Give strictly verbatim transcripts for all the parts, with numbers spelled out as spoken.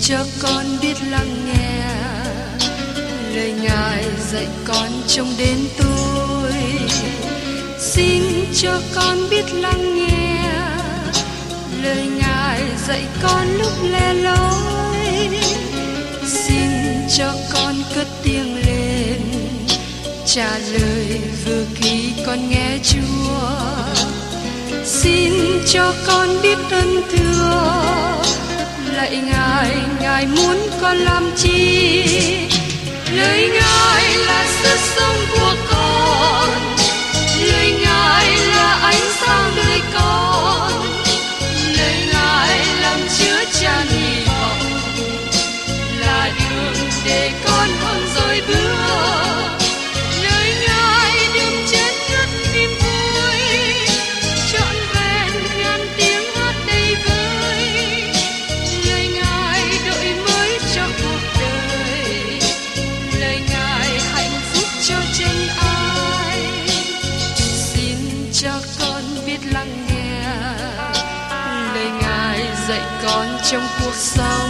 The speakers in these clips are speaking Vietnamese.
cho con biết lắng nghe lời Ngài dạy con trong đến tôi. Xin cho con biết lắng nghe lời Ngài dạy con lúc lẻ loi. Xin cho con cất tiếng lên trả lời vừa khi con nghe Chúa. Xin cho con biết ơn thưa lạy Ngài, Ngài muốn con làm chi? Lời Ngài là sức sống của con, lời Ngài là ánh sáng đời con, lời Ngài làm chứa chan hy vọng, là đường để con không dối bước. Lời Ngài đừng chết ngất niềm vui, trọn vẹn ngàn tiếng hát đầy vơi. Lời Ngài đổi mới cho cuộc đời, lời Ngài hạnh phúc cho chân ai. Xin cho con biết lắng nghe lời Ngài dạy con trong cuộc sống.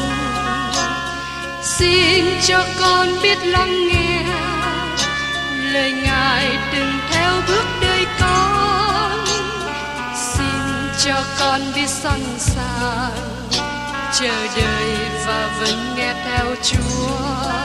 Xin cho con biết lắng nghe lời Ngài từng theo bước đời con. Xin cho con biết sẵn sàng chờ đợi và vẫn nghe theo Chúa.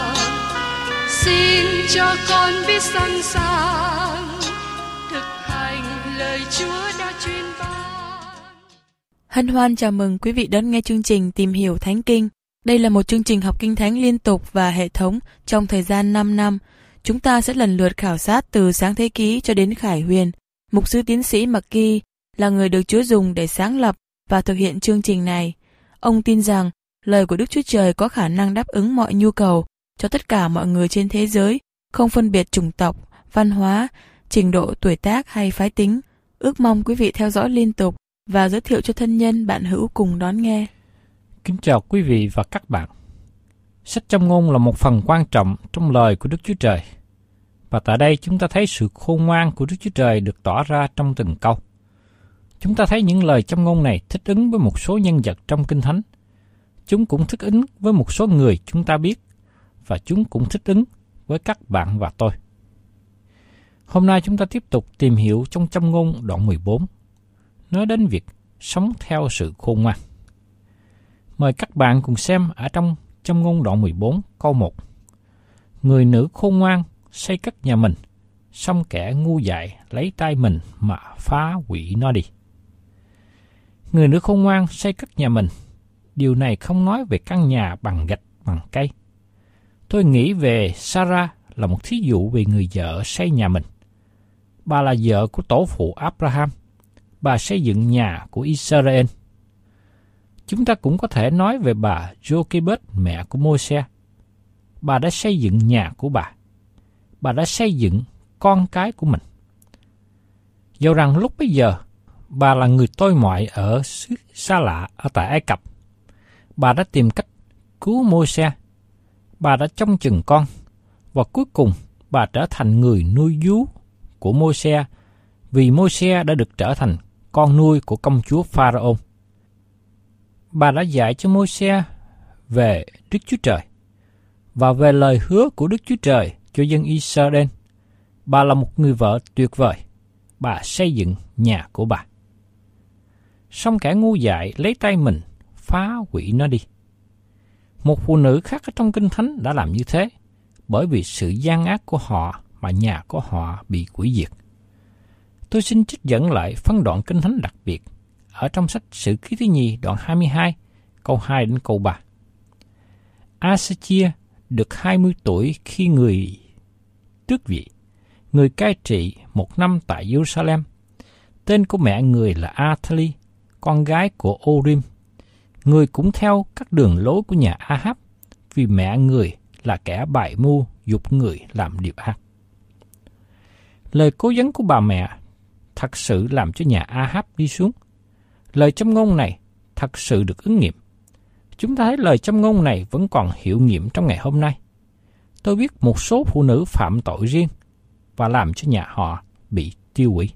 Xin cho con biết sẵn sàng thực hành lời Chúa đã truyền ban. Hân hoan chào mừng quý vị đón nghe chương trình Tìm hiểu Thánh Kinh. Đây là một chương trình học Kinh Thánh liên tục và hệ thống trong thời gian năm năm. Chúng ta sẽ lần lượt khảo sát từ Sáng Thế Ký cho đến Khải Huyền. Mục sư tiến sĩ McGee là người được Chúa dùng để sáng lập và thực hiện chương trình này. Ông tin rằng lời của Đức Chúa Trời có khả năng đáp ứng mọi nhu cầu cho tất cả mọi người trên thế giới, không phân biệt chủng tộc, văn hóa, trình độ tuổi tác hay phái tính. Ước mong quý vị theo dõi liên tục và giới thiệu cho thân nhân bạn hữu cùng đón nghe. Kính chào quý vị và các bạn. Sách Châm ngôn là một phần quan trọng trong lời của Đức Chúa Trời. Và tại đây chúng ta thấy sự khôn ngoan của Đức Chúa Trời được tỏ ra trong từng câu. Chúng ta thấy những lời châm ngôn này thích ứng với một số nhân vật trong Kinh Thánh. Chúng cũng thích ứng với một số người chúng ta biết, và chúng cũng thích ứng với các bạn và tôi. Hôm nay chúng ta tiếp tục tìm hiểu trong Châm ngôn đoạn mười bốn, nói đến việc sống theo sự khôn ngoan. Mời các bạn cùng xem ở trong Châm ngôn đoạn mười bốn câu một. Người nữ khôn ngoan xây cất nhà mình, song kẻ ngu dại lấy tay mình mà phá hủy nó đi. Người nữ khôn ngoan xây cất nhà mình. Điều này không nói về căn nhà bằng gạch, bằng cây. Tôi nghĩ về Sarah là một thí dụ về người vợ xây nhà mình. Bà là vợ của tổ phụ Abraham. Bà xây dựng nhà của Israel. Chúng ta cũng có thể nói về bà Jochebed, mẹ của Môi-se. Bà đã xây dựng nhà của bà. Bà đã xây dựng con cái của mình. Dẫu rằng lúc bấy giờ, bà là người tôi mọi ở xứ xa lạ ở tại Ai Cập. Bà đã tìm cách cứu Môi-se. Bà đã trông chừng con. Và cuối cùng, bà trở thành người nuôi vú của Môi-se, vì Môi-se đã được trở thành con nuôi của công chúa Pharaoh. Bà đã dạy cho Môi-se về Đức Chúa Trời và về lời hứa của Đức Chúa Trời cho dân Israel. Bà là một người vợ tuyệt vời. Bà xây dựng nhà của bà. Song kẻ ngu dại lấy tay mình phá hủy nó đi. Một phụ nữ khác ở trong Kinh Thánh đã làm như thế, bởi vì sự gian ác của họ mà nhà của họ bị hủy diệt. Tôi xin trích dẫn lại phân đoạn Kinh Thánh đặc biệt ở trong sách Sử Ký thứ Nhì đoạn hai mươi hai, câu hai đến câu ba. A-sa-chia được hai mươi tuổi khi người tước vị. Người cai trị một năm tại Jerusalem. Tên của mẹ người là A-tha-li, con gái của Ô-rim. Người cũng theo các đường lối của nhà A-háp, vì mẹ người là kẻ bày mưu dục người làm điều ác. Lời cố vấn của bà mẹ thật sự làm cho nhà A-háp đi xuống. Lời châm ngôn này thật sự được ứng nghiệm. Chúng ta thấy lời châm ngôn này vẫn còn hiệu nghiệm trong ngày hôm nay. Tôi biết một số phụ nữ phạm tội riêng và làm cho nhà họ bị tiêu hủy.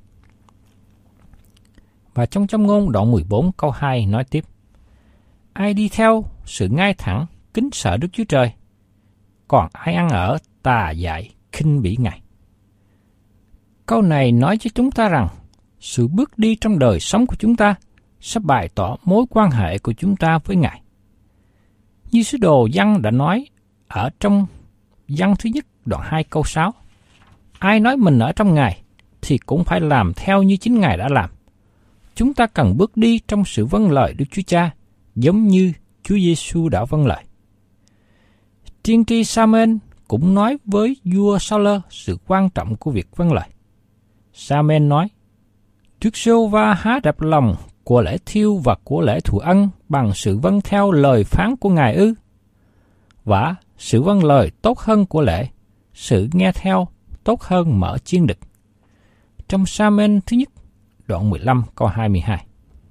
Và trong châm ngôn đoạn mười bốn câu hai nói tiếp: Ai đi theo sự ngay thẳng kính sợ Đức Chúa Trời. Còn ai ăn ở tà dại khinh bỉ Ngài. Câu này nói cho chúng ta rằng sự bước đi trong đời sống của chúng ta sẽ bày tỏ mối quan hệ của chúng ta với Ngài. Như sứ đồ Giăng đã nói ở trong Giăng thứ nhất đoạn hai câu sáu, ai nói mình ở trong Ngài thì cũng phải làm theo như chính Ngài đã làm. Chúng ta cần bước đi trong sự vâng lời Đức Chúa Cha, giống như Chúa Giêsu đã vâng lời. Tiên tri Sa-mên cũng nói với vua Sa-lơ sự quan trọng của việc vâng lời. Sa-mên nói, Đức Giê-hô-va há đẹp lòng của lễ thiêu và của lễ thụ ân bằng sự vâng theo lời phán của Ngài ư? Và sự vâng lời tốt hơn của lễ, sự nghe theo tốt hơn mở chiên đực. Trong Sa-mên thứ nhất, đoạn mười lăm câu hai mươi hai.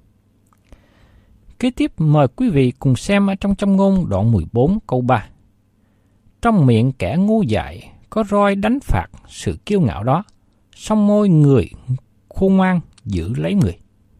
Kế tiếp mời quý vị cùng xem ở trong Châm ngôn đoạn mười bốn câu ba. Trong miệng kẻ ngu dại có roi đánh phạt sự kiêu ngạo đó, song môi người khôn ngoan giữ lấy người.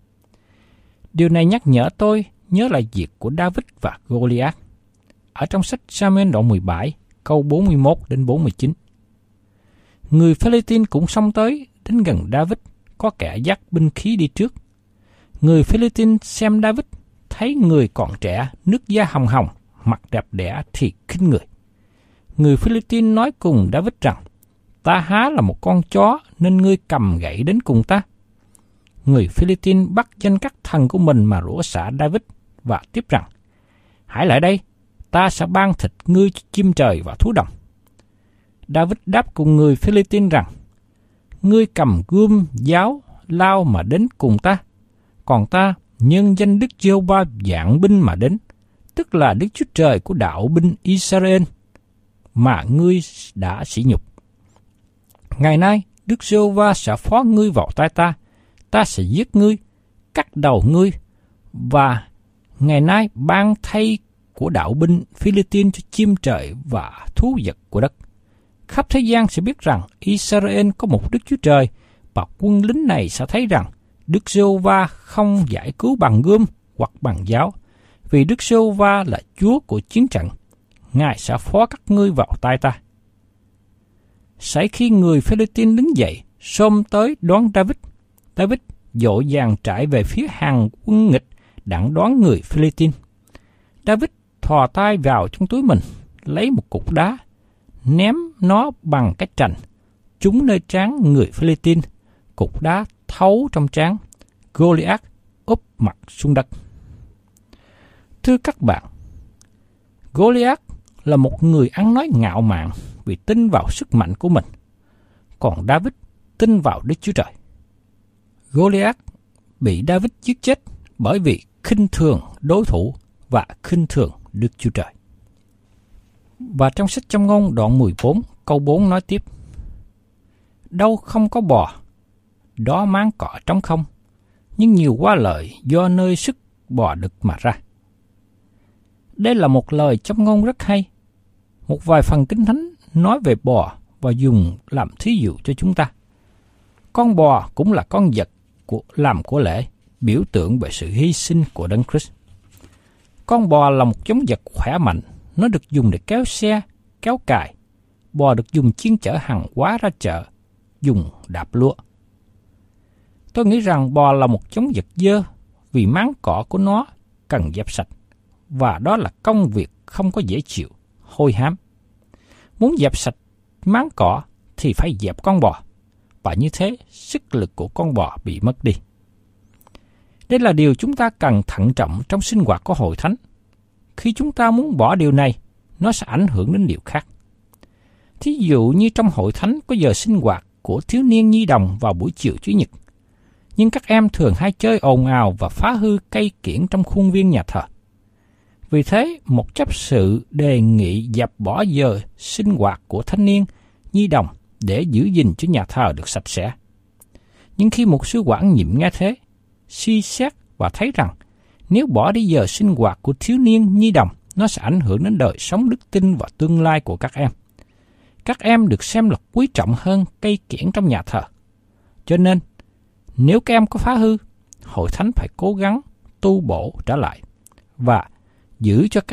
Điều này nhắc nhở tôi nhớ lại việc của David và Goliath. Ở trong sách Sa-mên đoạn mười bảy câu bốn mươi mốt đến bốn mươi chín. Người Phê-lê-tin cũng xông tới đến gần David, có kẻ dắt binh khí đi trước. Người Phê-lê-tin xem David, thấy người còn trẻ, nước da hồng hồng, mặt đẹp đẽ thì khinh người. Người Phê-lê-tin nói cùng David rằng, ta há là một con chó nên ngươi cầm gậy đến cùng ta. Người Phê-lê-tin bắt danh các thần của mình mà rủa xả David và tiếp rằng, hãy lại đây, ta sẽ ban thịt ngươi cho chim trời và thú đồng. David đáp cùng người Phê-lê-tin rằng, ngươi cầm gươm, giáo, lao mà đến cùng ta, còn ta nhân danh Đức Giê-hô-va vạn binh mà đến, tức là Đức Chúa Trời của đạo binh Israel mà ngươi đã sỉ nhục. Ngày nay, Đức Giê-hô-va sẽ phó ngươi vào tay ta, ta sẽ giết ngươi, cắt đầu ngươi, và ngày nay ban thay của đạo binh Phi-lê-tin cho chim trời và thú vật của đất. Khắp thế gian sẽ biết rằng Israel có một Đức Chúa Trời, và quân lính này sẽ thấy rằng Đức Giê-hô-va không giải cứu bằng gươm hoặc bằng giáo, vì Đức Giê-hô-va là Chúa của chiến trận. Ngài sẽ phó các ngươi vào tay ta. Xảy khi người Phê-lê-tin đứng dậy, xông tới đón David, David dội vàng trải về phía hàng quân nghịch đặng đón người Phê-lê-tin. David thò tay vào trong túi mình, lấy một cục đá, ném nó bằng cái trành, trúng nơi trán người Phê-lê-tin. Cục đá thấu trong trán, Goliath úp mặt xuống đất. Thưa các bạn, Goliath là một người ăn nói ngạo mạn vì tin vào sức mạnh của mình, còn David tin vào Đức Chúa Trời. Goliath bị David giết chết bởi vì khinh thường đối thủ và khinh thường Đức Chúa Trời. Và trong sách Châm ngôn đoạn mười bốn câu bốn nói tiếp, đâu không có bò, đó máng cỏ trống không, nhưng nhiều quá lợi do nơi sức bò đực mà ra. Đây là một lời châm ngôn rất hay. Một vài phần Kinh Thánh nói về bò và dùng làm thí dụ cho chúng ta. Con bò cũng là con vật của, làm của lễ, biểu tượng về sự hy sinh của Đấng Christ. Con bò là một giống vật khỏe mạnh, nó được dùng để kéo xe, kéo cài. Bò được dùng chuyên chở hàng hóa ra chợ, dùng đạp lúa. Tôi nghĩ rằng bò là một giống vật dơ vì máng cỏ của nó cần dẹp sạch, và đó là công việc không có dễ chịu, hôi hám. Muốn dẹp sạch máng cỏ thì phải dẹp con bò, và như thế sức lực của con bò bị mất đi. Đây là điều chúng ta cần thận trọng trong sinh hoạt của Hội Thánh. Khi chúng ta muốn bỏ điều này, nó sẽ ảnh hưởng đến điều khác. Thí dụ như trong Hội Thánh có giờ sinh hoạt của thiếu niên nhi đồng vào buổi chiều Chủ nhật, nhưng các em thường hay chơi ồn ào và phá hư cây kiểng trong khuôn viên nhà thờ. Vì thế, một chấp sự đề nghị dẹp bỏ giờ sinh hoạt của thanh niên nhi đồng để giữ gìn cho nhà thờ được sạch sẽ. Nhưng khi một sứ quản nhiệm nghe thế, suy xét và thấy rằng nếu bỏ đi giờ sinh hoạt của thiếu niên nhi đồng, nó sẽ ảnh hưởng đến đời sống đức tin và tương lai của các em. Các em được xem là quý trọng hơn cây kiểng trong nhà thờ. Cho nên, nếu các em có phá hư, Hội Thánh phải cố gắng tu bổ trở lại và giữ cho các em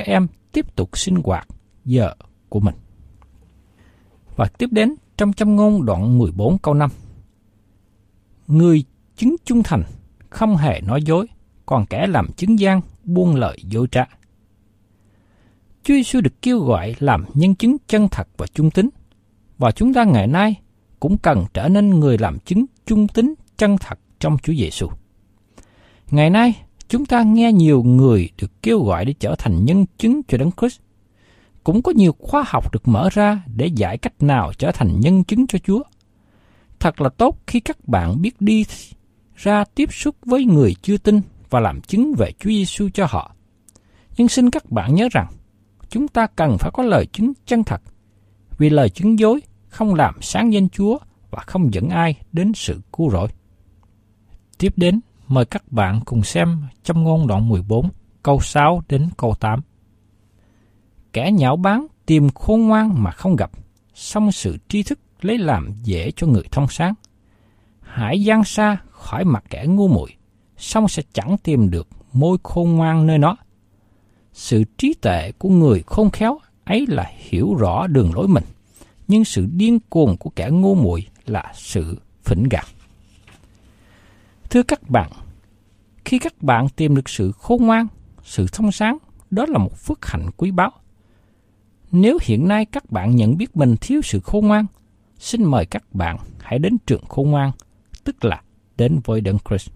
tiếp tục sinh hoạt giờ của mình. Và tiếp đến trong Châm ngôn đoạn mười bốn câu năm. Người chứng trung thành không hề nói dối, còn kẻ làm chứng gian buông lời dối trá. Chúa Giêsu được kêu gọi làm nhân chứng chân thật và trung tín, và chúng ta ngày nay cũng cần trở nên người làm chứng trung tín chân thật trong Chúa Giêsu. Ngày nay, chúng ta nghe nhiều người được kêu gọi để trở thành nhân chứng cho Đấng Christ. Cũng có nhiều khóa học được mở ra để dạy cách nào trở thành nhân chứng cho Chúa. Thật là tốt khi các bạn biết đi ra tiếp xúc với người chưa tin và làm chứng về Chúa Giêsu cho họ. Nhưng xin các bạn nhớ rằng, chúng ta cần phải có lời chứng chân thật, vì lời chứng dối không làm sáng danh Chúa và không dẫn ai đến sự cứu rỗi. Tiếp đến, mời các bạn cùng xem Châm ngôn đoạn mười bốn, câu sáu đến câu tám. Kẻ nhạo báng tìm khôn ngoan mà không gặp, song sự tri thức lấy làm dễ cho người thông sáng. Hãy giang xa khỏi mặt kẻ ngu muội, song sẽ chẳng tìm được môi khôn ngoan nơi nó. Sự trí tuệ của người khôn khéo ấy là hiểu rõ đường lối mình, nhưng sự điên cuồng của kẻ ngu muội là sự phỉnh gạt. Thưa các bạn, khi các bạn tìm được sự khôn ngoan, sự thông sáng, đó là một phước hạnh quý báu. Nếu hiện nay các bạn nhận biết mình thiếu sự khôn ngoan, xin mời các bạn hãy đến trường khôn ngoan, tức là đến với Đấng Christ.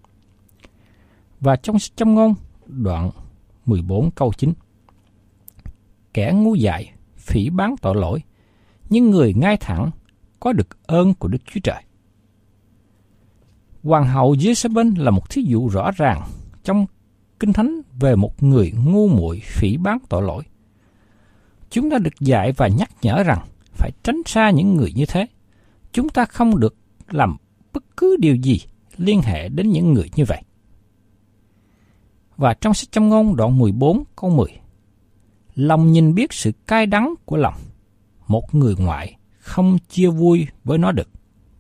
Và trong Châm ngôn đoạn mười bốn câu chín. Kẻ ngu dại phỉ báng tội lỗi, nhưng người ngay thẳng có được ơn của Đức Chúa Trời. Hoàng hậu Giê-xê-bên là một thí dụ rõ ràng trong Kinh Thánh về một người ngu muội phỉ báng tội lỗi. Chúng ta được dạy và nhắc nhở rằng phải tránh xa những người như thế. Chúng ta không được làm bất cứ điều gì liên hệ đến những người như vậy. Và trong sách Châm ngôn đoạn mười bốn câu mười. Lòng nhìn biết sự cay đắng của lòng, một người ngoại không chia vui với nó được.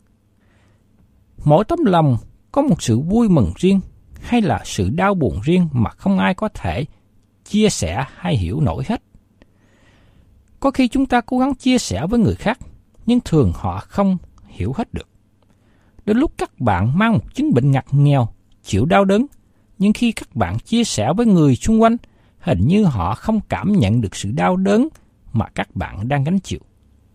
Mỗi tấm lòng có một sự vui mừng riêng hay là sự đau buồn riêng mà không ai có thể chia sẻ hay hiểu nổi hết. Có khi chúng ta cố gắng chia sẻ với người khác, nhưng thường họ không hiểu hết được. Đến lúc các bạn mang một chứng bệnh ngặt nghèo, chịu đau đớn, nhưng khi các bạn chia sẻ với người xung quanh, hình như họ không cảm nhận được sự đau đớn mà các bạn đang gánh chịu.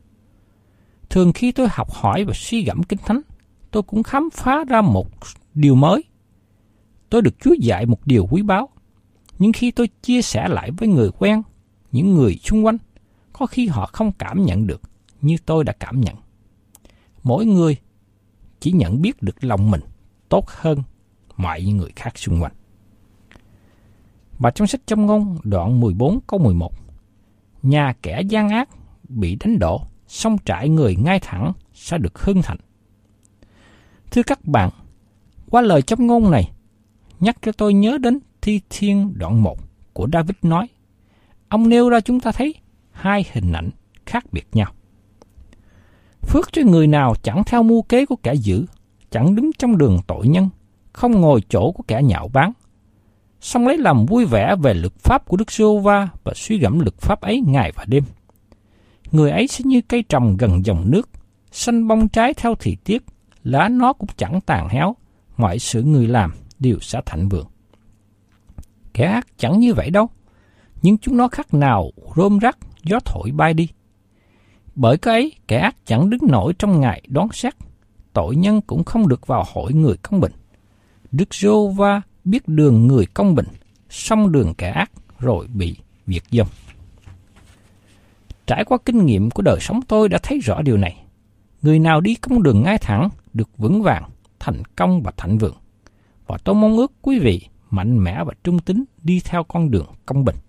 Thường khi tôi học hỏi và suy gẫm Kinh Thánh, tôi cũng khám phá ra một điều mới. Tôi được Chúa dạy một điều quý báu. Nhưng khi tôi chia sẻ lại với người quen, những người xung quanh, có khi họ không cảm nhận được như tôi đã cảm nhận. Mỗi người chỉ nhận biết được lòng mình tốt hơn mọi người khác xung quanh. Và trong sách Châm ngôn đoạn mười bốn câu mười một, nhà kẻ gian ác bị đánh đổ, song trại người ngay thẳng sẽ được hưng thịnh. Thưa các bạn, qua lời châm ngôn này, nhắc cho tôi nhớ đến Thi Thiên đoạn một của David nói. Ông nêu ra chúng ta thấy hai hình ảnh khác biệt nhau. Phước cho người nào chẳng theo mưu kế của kẻ dữ, chẳng đứng trong đường tội nhân, không ngồi chỗ của kẻ nhạo báng, song lấy làm vui vẻ về luật pháp của Đức Giê-hô-va và suy gẫm luật pháp ấy ngày và đêm. Người ấy sẽ như cây trồng gần dòng nước, xanh bông trái theo thời tiết, lá nó cũng chẳng tàn héo, mọi sự người làm đều sẽ thịnh vượng. Kẻ ác chẳng như vậy đâu, nhưng chúng nó khác nào rôm rắc gió thổi bay đi. Bởi cái ấy, kẻ ác chẳng đứng nổi trong ngày đoán xét, tội nhân cũng không được vào hội người công bình. Đức Giê-hô-va biết đường người công bình, song đường kẻ ác rồi bị diệt vong. Trải qua kinh nghiệm của đời sống tôi đã thấy rõ điều này. Người nào đi con đường ngay thẳng được vững vàng, thành công và thịnh vượng. Và tôi mong ước quý vị mạnh mẽ và trung tín đi theo con đường công bình.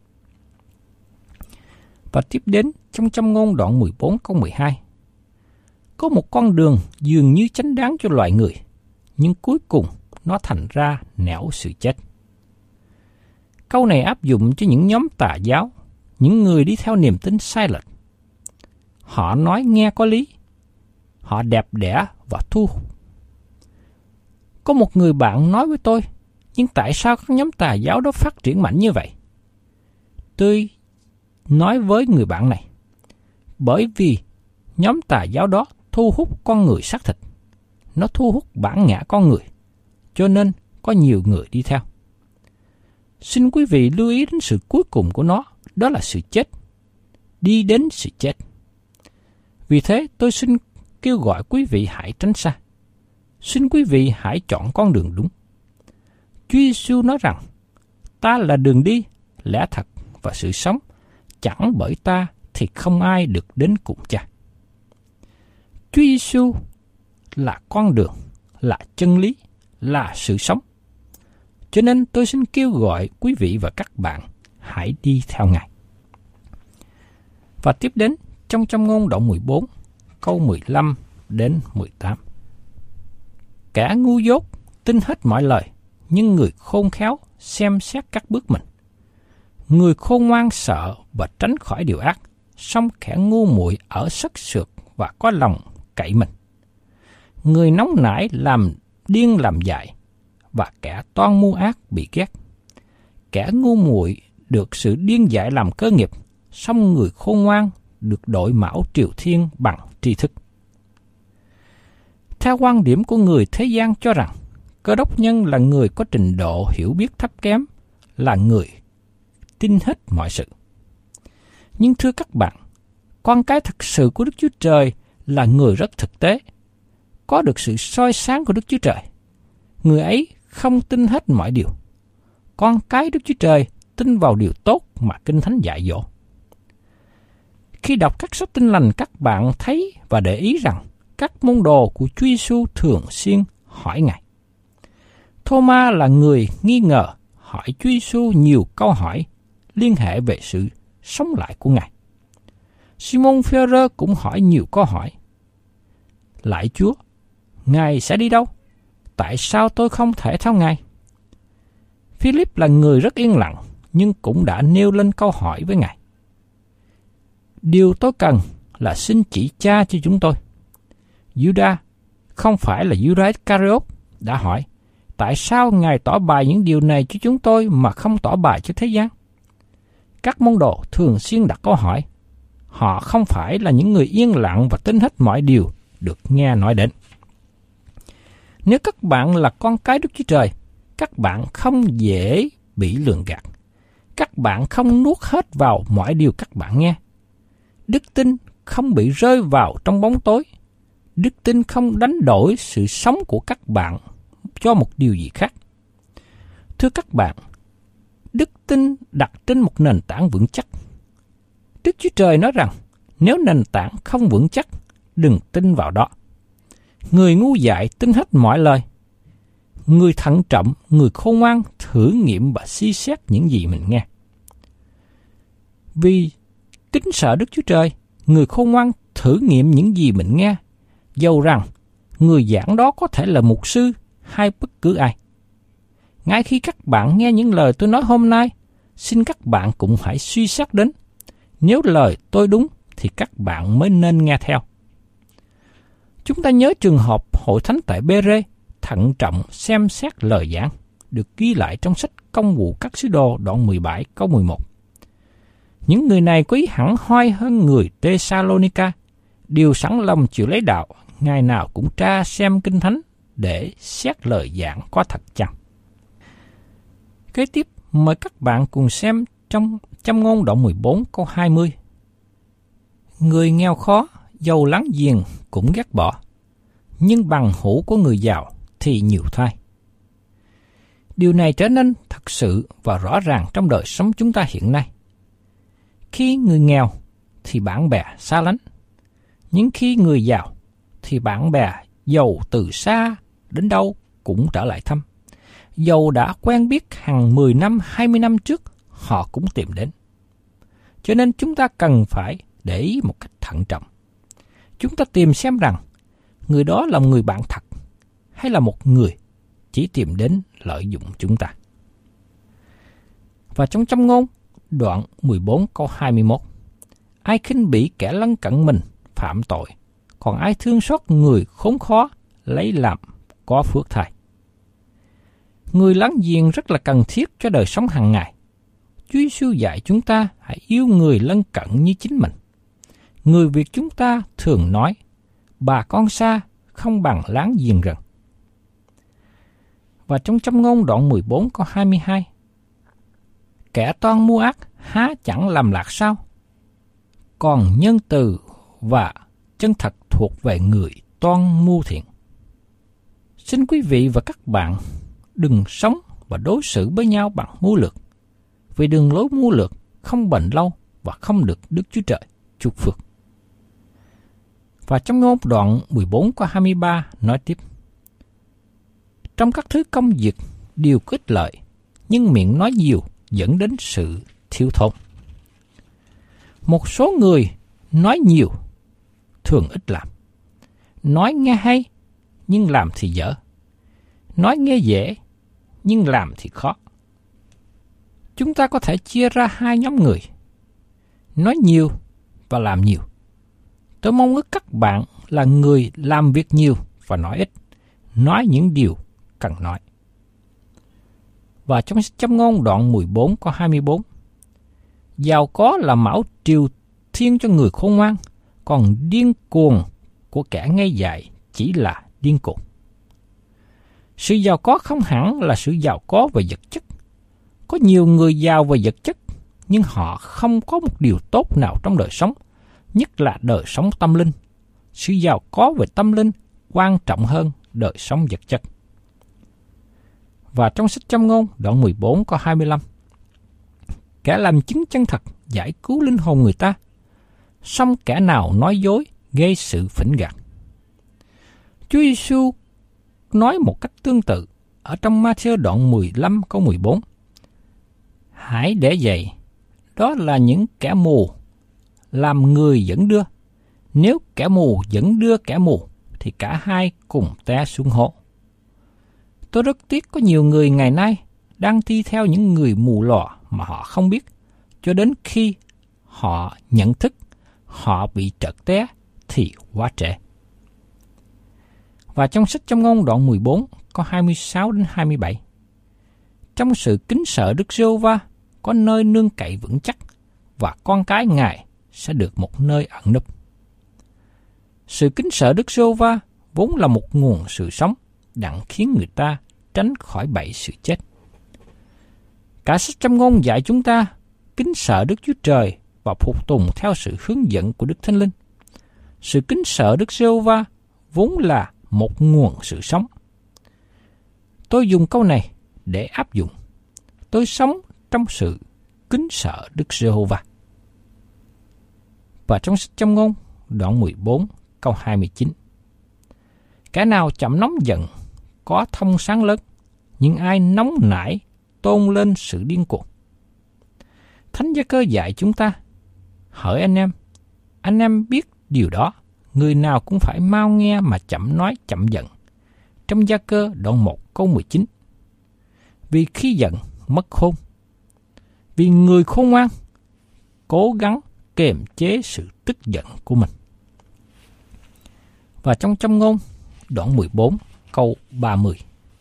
Và tiếp đến trong Châm ngôn đoạn mười bốn câu mười hai. Có một con đường dường như chánh đáng cho loài người, nhưng cuối cùng nó thành ra nẻo sự chết. Câu này áp dụng cho những nhóm tà giáo, những người đi theo niềm tin sai lệch. Họ nói nghe có lý, họ đẹp đẽ và thu hút. Có một người bạn nói với tôi, nhưng tại sao các nhóm tà giáo đó phát triển mạnh như vậy? Tôi nói với người bạn này, bởi vì nhóm tà giáo đó thu hút con người xác thịt, nó thu hút bản ngã con người, cho nên có nhiều người đi theo. Xin quý vị lưu ý đến sự cuối cùng của nó, đó là sự chết, đi đến sự chết. Vì thế tôi xin kêu gọi quý vị hãy tránh xa. Xin quý vị hãy chọn con đường đúng. Chúa Giêsu nói rằng, ta là đường đi, lẽ thật và sự sống, chẳng bởi ta thì không ai được đến cùng Cha. Chúa Giêsu là con đường, là chân lý, là sự sống. Cho nên tôi xin kêu gọi quý vị và các bạn hãy đi theo Ngài. Và tiếp đến trong Châm ngôn đoạn mười bốn, câu mười lăm đến mười tám. Kẻ ngu dốt tin hết mọi lời, nhưng người khôn khéo xem xét các bước mình. Người khôn ngoan sợ và tránh khỏi điều ác, song kẻ ngu muội ở sắc sược và có lòng cậy mình. Người nóng nảy làm điên làm dại, và kẻ toan mưu ác bị ghét. Kẻ ngu muội được sự điên dại làm cơ nghiệp, song người khôn ngoan được đội mão triều thiên bằng tri thức. Theo quan điểm của người thế gian cho rằng, Cơ đốc nhân là người có trình độ hiểu biết thấp kém, là người tin hết mọi sự. Nhưng thưa các bạn, con cái thực sự của Đức Chúa Trời là người rất thực tế, có được sự soi sáng của Đức Chúa Trời. Người ấy không tin hết mọi điều. Con cái Đức Chúa Trời tin vào điều tốt mà Kinh Thánh dạy dỗ. Khi đọc các sách Tin Lành, các bạn thấy và để ý rằng các môn đồ của Chúa Giêsu thường xuyên hỏi Ngài. Thô-ma là người nghi ngờ, hỏi Chúa Giêsu nhiều câu hỏi liên hệ về sự sống lại của Ngài. Simon Phêrô cũng hỏi nhiều câu hỏi. Lạy Chúa, Ngài sẽ đi đâu? Tại sao tôi không thể theo Ngài? Philip là người rất yên lặng, nhưng cũng đã nêu lên câu hỏi với Ngài. Điều tôi cần là xin chỉ Cha cho chúng tôi. Judas, không phải là Judas Iscariot, đã hỏi, tại sao Ngài tỏ bày những điều này cho chúng tôi mà không tỏ bày cho thế gian? Các môn đồ thường xuyên đặt câu hỏi. Họ không phải là những người yên lặng và tin hết mọi điều được nghe nói đến. Nếu các bạn là con cái Đức Chúa Trời, các bạn không dễ bị lường gạt. Các bạn không nuốt hết vào mọi điều các bạn nghe. Đức tin không bị rơi vào trong bóng tối. Đức tin không đánh đổi sự sống của các bạn cho một điều gì khác. Thưa các bạn, đức tin đặt trên một nền tảng vững chắc. Đức Chúa Trời nói rằng, nếu nền tảng không vững chắc, đừng tin vào đó. Người ngu dại tin hết mọi lời. Người thận trọng, người khôn ngoan thử nghiệm và suy xét những gì mình nghe. Vì kính sợ Đức Chúa Trời, người khôn ngoan thử nghiệm những gì mình nghe, dầu rằng người giảng đó có thể là mục sư hay bất cứ ai. Ngay khi các bạn nghe những lời tôi nói hôm nay, xin các bạn cũng hãy suy xét đến. Nếu lời tôi đúng thì các bạn mới nên nghe theo. Chúng ta nhớ trường hợp hội thánh tại Bê-rê thận trọng xem xét lời giảng, được ghi lại trong sách Công vụ các sứ đồ đoạn mười bảy câu mười một. Những người này có ý hẳn hoi hơn người Tê-sa-lô-ni-ca, đều sẵn lòng chịu lấy đạo, ngày nào cũng tra xem Kinh Thánh để xét lời giảng có thật chăng. Kế tiếp, mời các bạn cùng xem trong Châm ngôn đoạn mười bốn câu hai mươi. Người nghèo khó, giàu láng giềng cũng ghét bỏ, nhưng bằng hữu của người giàu thì nhiều thay. Điều này trở nên thật sự và rõ ràng trong đời sống chúng ta hiện nay. Khi người nghèo thì bạn bè xa lánh, nhưng khi người giàu thì bạn bè giàu từ xa đến đâu cũng trở lại thăm. Dầu đã quen biết hàng mười năm, hai mươi năm trước, họ cũng tìm đến. Cho nên chúng ta cần phải để ý một cách thận trọng. Chúng ta tìm xem rằng người đó là một người bạn thật hay là một người chỉ tìm đến lợi dụng chúng ta. Và trong Châm ngôn đoạn mười bốn câu hai mươi mốt, ai khinh bỉ kẻ lân cận mình phạm tội, còn ai thương xót người khốn khó lấy làm có phước thay. Người láng giềng rất là cần thiết cho đời sống hàng ngày. Chúa Giêsu dạy chúng ta hãy yêu người lân cận như chính mình. Người Việt chúng ta thường nói, bà con xa không bằng láng giềng gần. Và trong Châm ngôn đoạn mười bốn câu hai mươi hai, kẻ toan mua ác há chẳng làm lạc sao? Còn nhân từ và chân thật thuộc về người toan mua thiện. Xin quý vị và các bạn đừng sống và đối xử với nhau bằng mưu lược, vì đường lối mưu lược không bền lâu và không được Đức Chúa Trời chúc phước. Và trong ngôn đoạn mười bốn câu hai mươi ba nói tiếp, trong các thứ công việc đều có ích lợi, nhưng miệng nói nhiều dẫn đến sự thiếu thốn. Một số người nói nhiều, thường ít làm. Nói nghe hay, nhưng làm thì dở. Nói nghe dễ, nhưng làm thì khó. Chúng ta có thể chia ra hai nhóm người, nói nhiều và làm nhiều. Tôi mong ước các bạn là người làm việc nhiều và nói ít, nói những điều cần nói. Và trong Châm ngôn đoạn mười bốn câu hai mươi bốn, giàu có là mão triều thiên cho người khôn ngoan, còn điên cuồng của kẻ ngây dại chỉ là điên cuồng. Sự giàu có không hẳn là sự giàu có về vật chất. Có nhiều người giàu về vật chất, nhưng họ không có một điều tốt nào trong đời sống, nhất là đời sống tâm linh. Sự giàu có về tâm linh quan trọng hơn đời sống vật chất. Và trong sách Châm ngôn đoạn mười bốn câu hai mươi lăm, kẻ làm chứng chân thật giải cứu linh hồn người ta, song kẻ nào nói dối gây sự phỉnh gạt. Chúa Giêsu nói một cách tương tự ở trong Ma-thi-ơ đoạn mười lăm câu mười bốn. Hãy để vậy, đó là những kẻ mù làm người dẫn đưa. Nếu kẻ mù dẫn đưa kẻ mù, thì cả hai cùng té xuống hố. Tôi rất tiếc có nhiều người ngày nay đang đi theo những người mù lòa mà họ không biết, cho đến khi họ nhận thức họ bị trật té thì quá trễ. Và trong sách Châm ngôn đoạn mười bốn có hai mươi sáu đến hai mươi bảy. Trong sự kính sợ Đức Giê-hô-va có nơi nương cậy vững chắc, và con cái Ngài sẽ được một nơi ẩn núp. Sự kính sợ Đức Giê-hô-va vốn là một nguồn sự sống, đặng khiến người ta tránh khỏi bẫy sự chết. Cả sách Châm ngôn dạy chúng ta kính sợ Đức Chúa Trời và phục tùng theo sự hướng dẫn của Đức Thánh Linh. Sự kính sợ Đức Giê-hô-va vốn là một nguồn sự sống. Tôi dùng câu này để áp dụng. Tôi sống trong sự kính sợ Đức Giê-hô-va. Và trong sách Châm ngôn đoạn mười bốn câu hai mươi chín, kẻ nào chậm nóng giận có thông sáng lớn, nhưng ai nóng nảy tôn lên sự điên cuồng. Thánh Gia-cơ dạy chúng ta, hỡi anh em, anh em biết điều đó, người nào cũng phải mau nghe mà chậm nói chậm giận. Trong Gia-cơ đoạn một câu mười chín, vì khi giận mất khôn. Vì người khôn ngoan cố gắng kiềm chế sự tức giận của mình. Và trong Châm ngôn đoạn mười bốn câu ba mươi,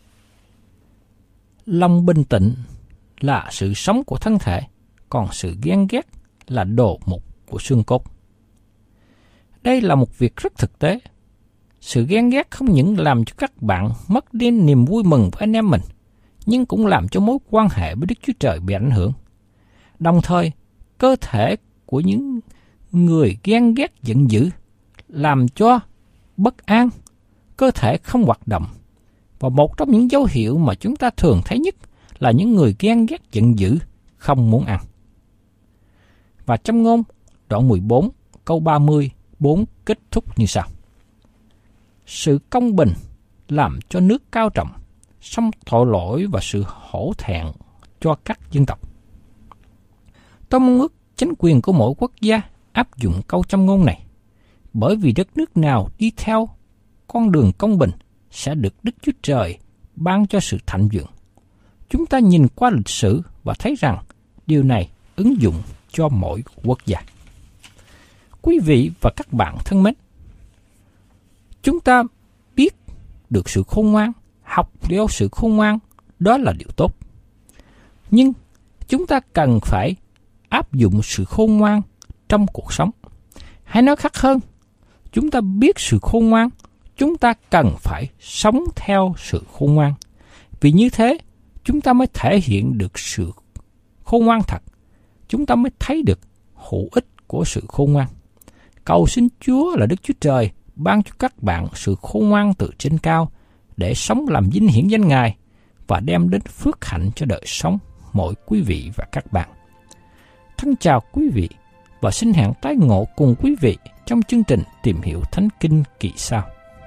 lòng bình tĩnh là sự sống của thân thể, còn sự ghen ghét là đồ mục của xương cốt. Đây là một việc rất thực tế. Sự ghen ghét không những làm cho các bạn mất đi niềm vui mừng với anh em mình, nhưng cũng làm cho mối quan hệ với Đức Chúa Trời bị ảnh hưởng. Đồng thời, cơ thể của những người ghen ghét giận dữ làm cho bất an, cơ thể không hoạt động. Và một trong những dấu hiệu mà chúng ta thường thấy nhất là những người ghen ghét giận dữ không muốn ăn. Và Châm ngôn đoạn mười bốn câu ba mươi bốn kết thúc như sau: sự công bình làm cho nước cao trọng, song tội lỗi và sự hổ thẹn cho các dân tộc. Tôi mong ước chính quyền của mỗi quốc gia áp dụng câu châm ngôn này, bởi vì đất nước nào đi theo con đường công bình sẽ được Đức Chúa Trời ban cho sự thịnh vượng. Chúng ta nhìn qua lịch sử và thấy rằng điều này ứng dụng cho mỗi quốc gia. Quý vị và các bạn thân mến, chúng ta biết được sự khôn ngoan, học theo sự khôn ngoan, đó là điều tốt. Nhưng chúng ta cần phải áp dụng sự khôn ngoan trong cuộc sống. Hay nói khác hơn, chúng ta biết sự khôn ngoan, chúng ta cần phải sống theo sự khôn ngoan. Vì như thế, chúng ta mới thể hiện được sự khôn ngoan thật. Chúng ta mới thấy được hữu ích của sự khôn ngoan. Cầu xin Chúa là Đức Chúa Trời ban cho các bạn sự khôn ngoan từ trên cao để sống làm vinh hiển danh Ngài và đem đến phước hạnh cho đời sống mỗi quý vị và các bạn. Thân chào quý vị và xin hẹn tái ngộ cùng quý vị trong chương trình Tìm hiểu Thánh Kinh kỳ sau.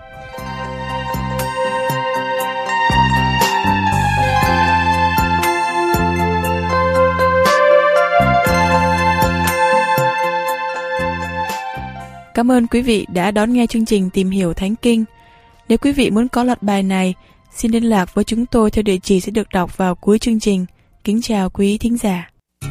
Cảm ơn quý vị đã đón nghe chương trình Tìm hiểu Thánh Kinh. Nếu quý vị muốn có loạt bài này, xin liên lạc với chúng tôi theo địa chỉ sẽ được đọc vào cuối chương trình. Kính chào quý thính giả.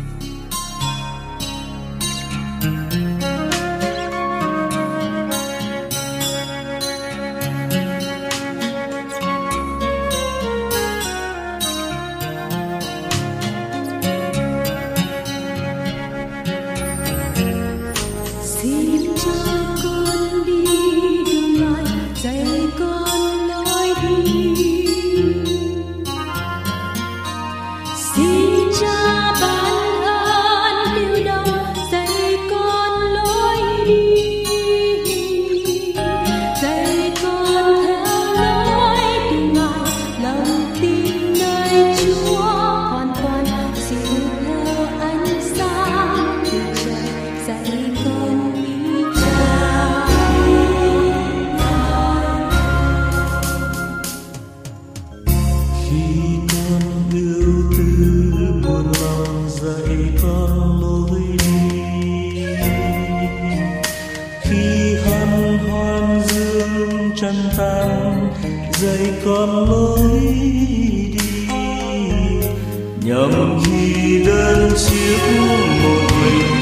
dạy con lối đi, nhằm khi đơn chiếc một mình